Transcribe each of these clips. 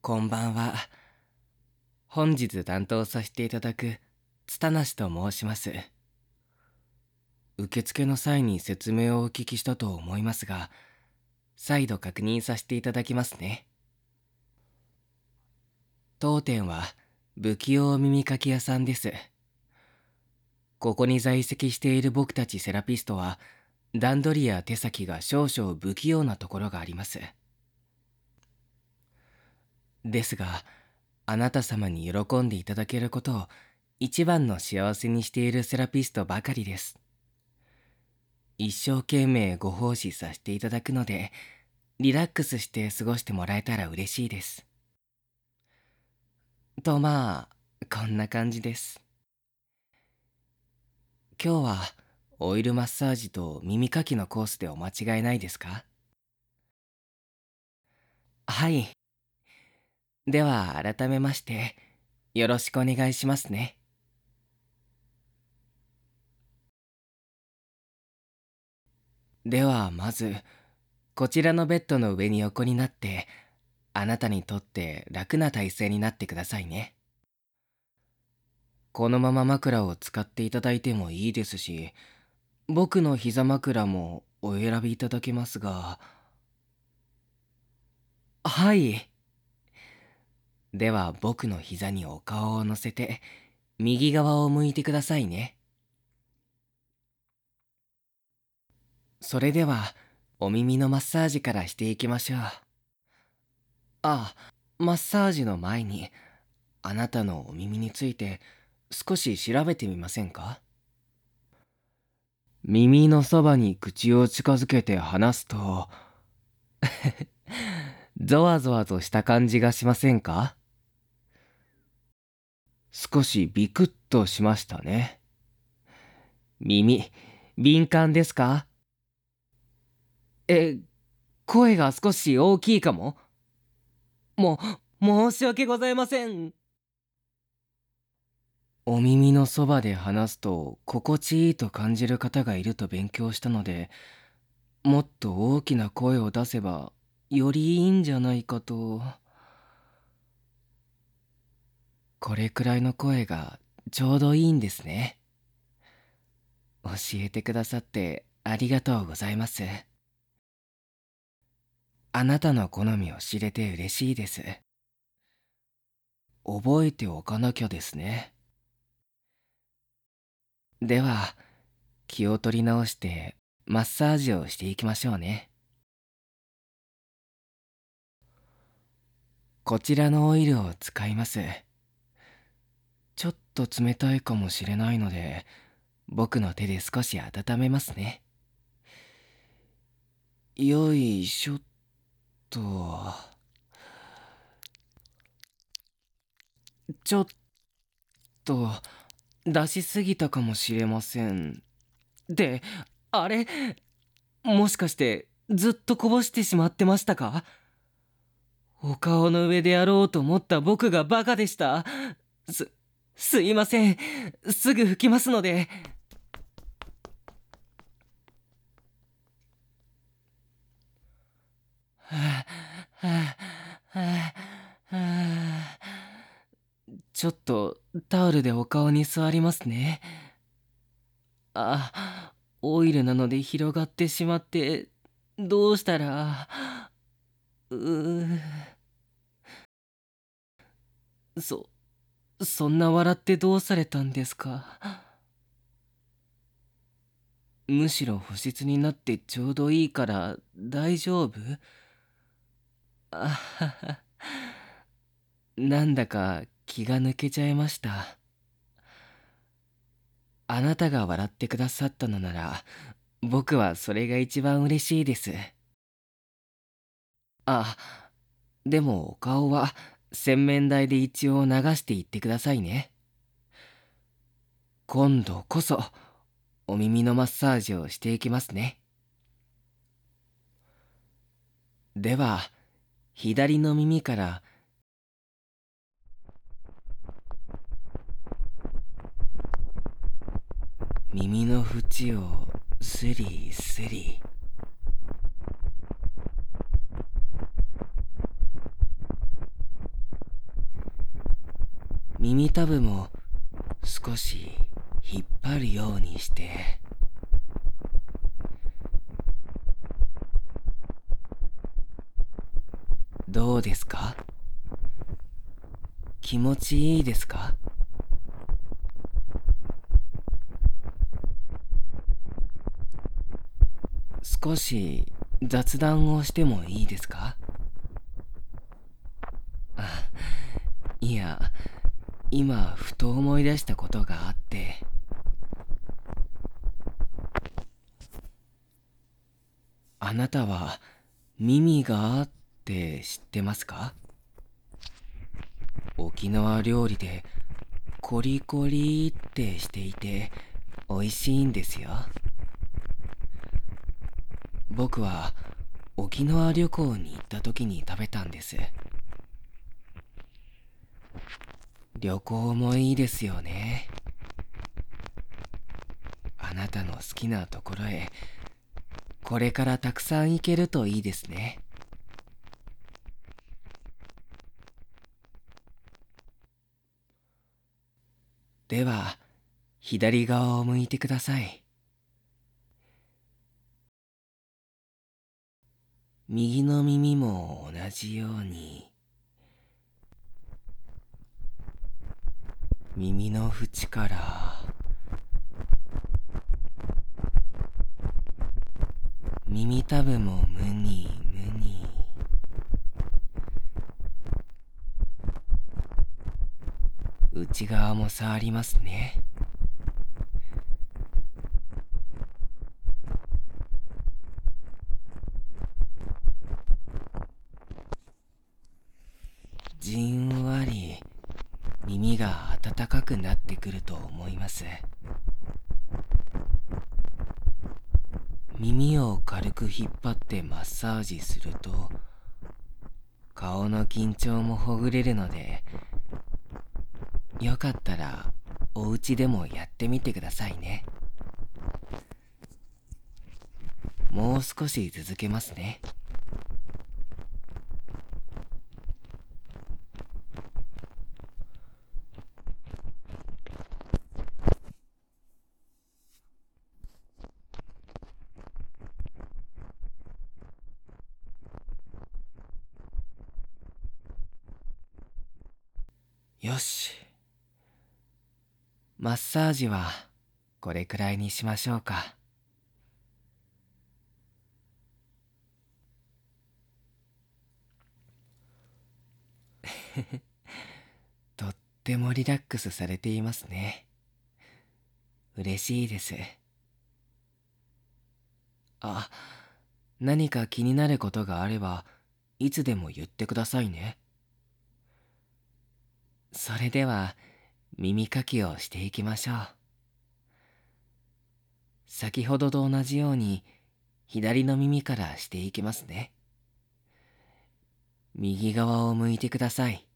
こんばんは。本日担当させていただく拙梨と申します。受付の際に説明をお聞きしたと思いますが、再度確認させていただきますね。当店は不器用耳かき屋さんです。ここに在籍している僕たちセラピストは、段取りや手先が少々不器用なところがあります。ですが、あなた様に喜んでいただけることを一番の幸せにしているセラピストばかりです。一生懸命ご奉仕させていただくので、リラックスして過ごしてもらえたら嬉しいです。とこんな感じです。今日はオイルマッサージと耳かきのコースでお間違いないですか？はい。では改めまして、よろしくお願いしますね。ではまず、こちらのベッドの上に横になって、あなたにとって楽な体勢になってくださいね。このまま枕を使っていただいてもいいですし、僕の膝枕もお選びいただけますが。はい。では僕の膝にお顔を乗せて、右側を向いてくださいね。それでは、お耳のマッサージからしていきましょう。マッサージの前に、あなたのお耳について少し調べてみませんか？耳のそばに口を近づけて話すと、ゾワゾワとした感じがしませんか？少しビクッとしましたね。耳、敏感ですか？え、声が少し大きいかも？申し訳ございません。お耳のそばで話すと心地いいと感じる方がいると勉強したので、もっと大きな声を出せばよりいいんじゃないかと。これくらいの声がちょうどいいんですね。教えてくださってありがとうございます。あなたの好みを知れて嬉しいです。覚えておかなきゃですね。では、気を取り直してマッサージをしていきましょうね。こちらのオイルを使います。ちょっと冷たいかもしれないので、僕の手で少し温めますね。よいしょっと。ちょっと出しすぎたかもしれません。で、あれ、もしかしてずっとこぼしてしまってましたか？お顔の上でやろうと思った僕がバカでした。す、すいません。すぐ拭きますので。はあはあはあはあ、ちょっとタオルでお顔に座りますね。オイルなので広がってしまって、どうしたら。うーそんな笑ってどうされたんですか？むしろ保湿になってちょうどいいから大丈夫？あはは。なんだか気が抜けちゃいました。あなたが笑ってくださったのなら、僕はそれが一番嬉しいです。あ、でもお顔は洗面台で一応流していってくださいね。今度こそお耳のマッサージをしていきますね。では、左の耳から耳の縁をスリスリ。 耳たぶも少し引っ張るようにして、どうですか？気持ちいいですか？少し雑談をしてもいいですか？あ、いや、今ふと思い出したことがあって。あなたは耳がって知ってますか？沖縄料理でコリコリってしていて美味しいんですよ。僕は沖縄旅行に行った時に食べたんです。旅行もいいですよね。あなたの好きなところへこれからたくさん行けるといいですね。では左側を向いてください。右の耳も同じように。耳の縁から耳たぶもムニムニ。内側も触りますね。じんわり耳が温かくなってくると思います。耳を軽く引っ張ってマッサージすると顔の緊張もほぐれるので、よかったらお家でもやってみてくださいね。もう少し続けますね。よし。マッサージはこれくらいにしましょうか。とってもリラックスされていますね。嬉しいです。あ、何か気になることがあればいつでも言ってくださいね。それでは耳かきをしていきましょう。先ほどと同じように左の耳からしていきますね。右側を向いてください。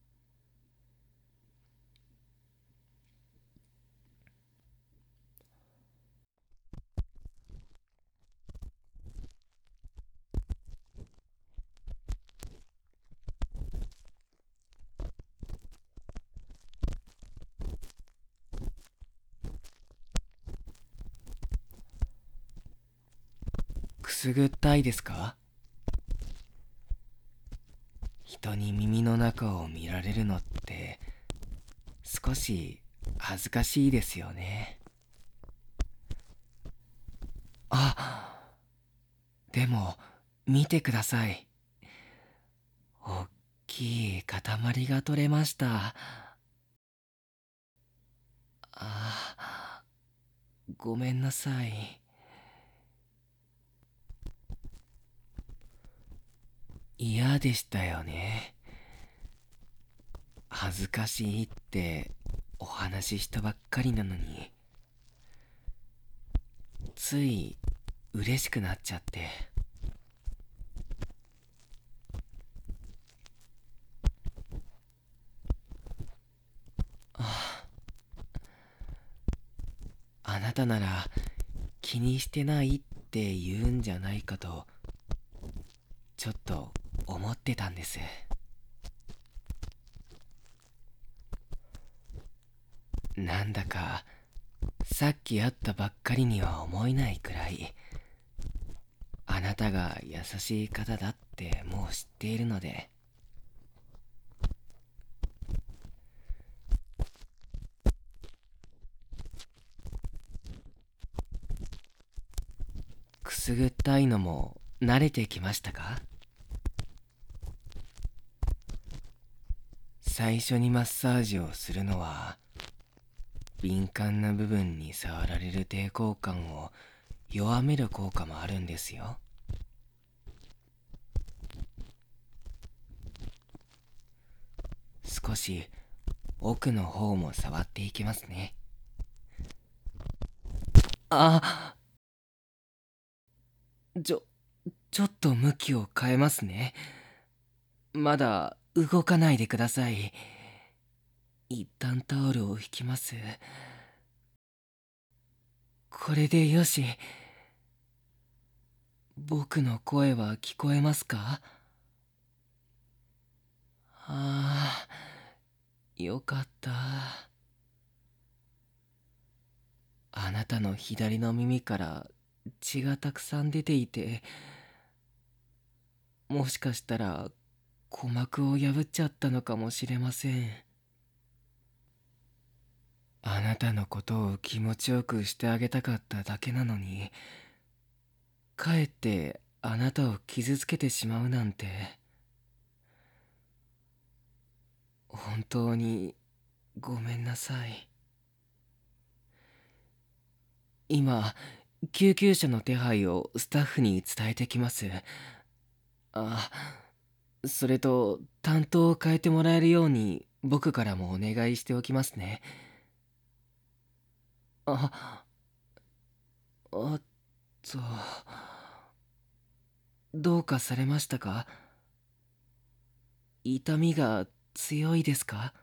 くすぐったいですか？人に耳の中を見られるのって少し恥ずかしいですよね。あ、でも見てください。おっきい塊が取れました。あ、ごめんなさい。嫌でしたよね。恥ずかしいってお話ししたばっかりなのに、つい嬉しくなっちゃって。あ、あなたなら気にしてないって言うんじゃないかとちょっと思ってたんです。 なんだかさっき会ったばっかりには思えないくらい、あなたが優しい方だってもう知っているので。くすぐったいのも慣れてきましたか？最初にマッサージをするのは、敏感な部分に触られる抵抗感を弱める効果もあるんですよ。少し奥の方も触っていきますね。あ、ちょ、ちょっと向きを変えますね。まだ動かないでください。一旦タオルを引きます。これでよし。僕の声は聞こえますか？ああ、よかった。あなたの左の耳から血がたくさん出ていて、もしかしたら鼓膜を破っちゃったのかもしれません。あなたのことを気持ちよくしてあげたかっただけなのに、かえってあなたを傷つけてしまうなんて、本当にごめんなさい。今、救急車の手配をスタッフに伝えてきます。あ、それと担当を変えてもらえるように僕からもお願いしておきますね。あ、あっと、どうかされましたか？痛みが強いですか？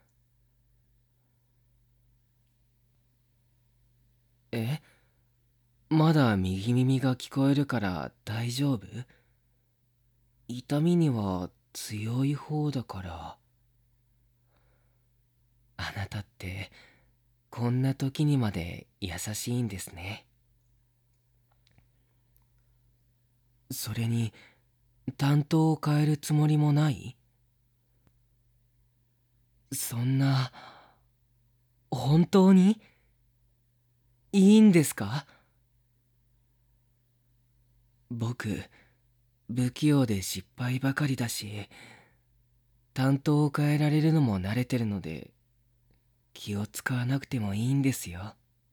え、まだ右耳が聞こえるから大丈夫？痛みには強い方だから。あなたってこんな時にまで優しいんですね。それに担当を変えるつもりもない？そんな、本当にいいんですか？僕不器用で失敗ばかりだし、担当を変えられるのも慣れてるので気を使わなくてもいいんですよ。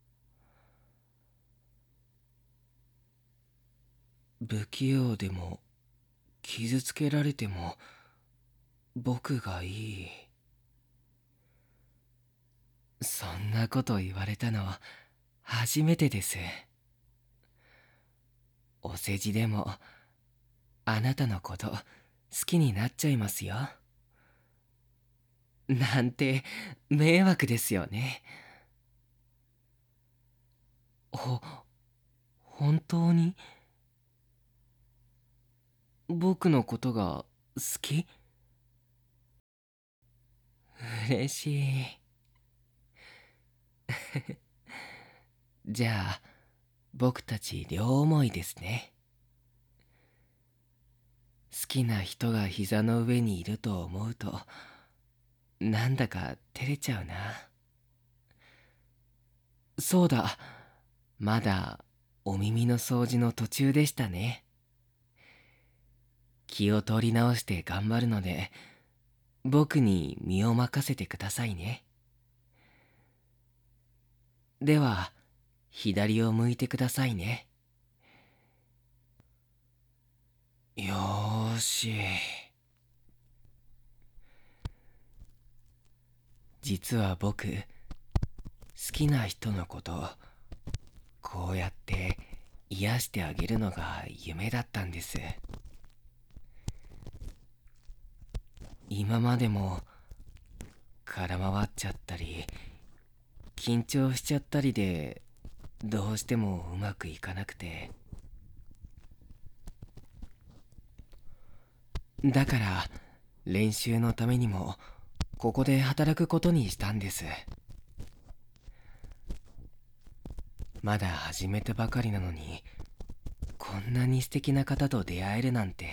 不器用でも傷つけられても僕がいい。そんなこと言われたの初めてです。お世辞でもあなたのこと好きになっちゃいますよ。なんて迷惑ですよね。ほ、本当に僕のことが好き？嬉しい。じゃあ僕たち両思いですね。好きな人が膝の上にいると思うとなんだか照れちゃうな。そうだ、まだお耳の掃除の途中でしたね。気を取り直して頑張るので僕に身を任せてくださいね。では左を向いてくださいね。よーし。実は僕好きな人のことこうやって癒してあげるのが夢だったんです。今までも空回っちゃったり緊張しちゃったりでどうしてもうまくいかなくて、だから練習のためにもここで働くことにしたんです。 まだ始めたばかりなのに、こんなに素敵な方と出会えるなんて。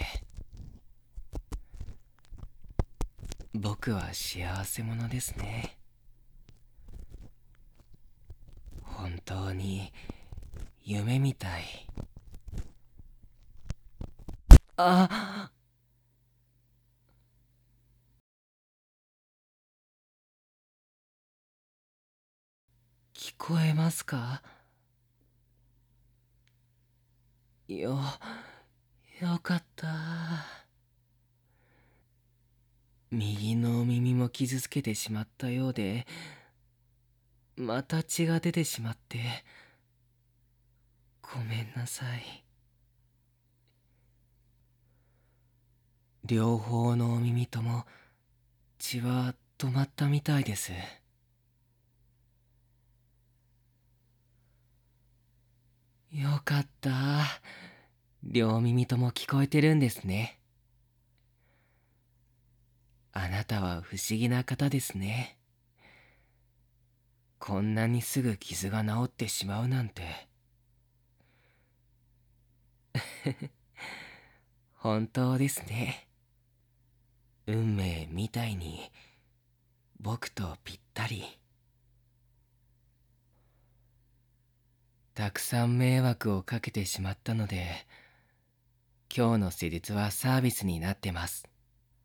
僕は幸せ者ですね。本当に夢みたい。あ、聞こえますか？よ、よかった。右のお耳も傷つけてしまったようで、また血が出てしまって、ごめんなさい。両方のお耳とも血は止まったみたいです。よかった。両耳とも聞こえてるんですね。あなたは不思議な方ですね。こんなにすぐ傷が治ってしまうなんて。本当ですね。運命みたいに僕とぴったり。たくさん迷惑をかけてしまったので、今日の施術はサービスになってます。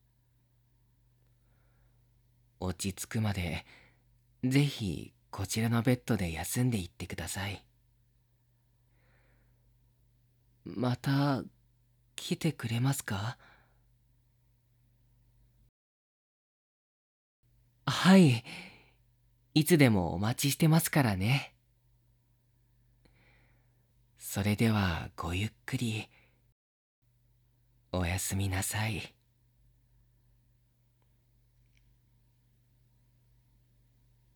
落ち着くまでぜひこちらのベッドで休んでいってください。また来てくれますか？はい、いつでもお待ちしてますからね。それではごゆっくりおやすみなさい。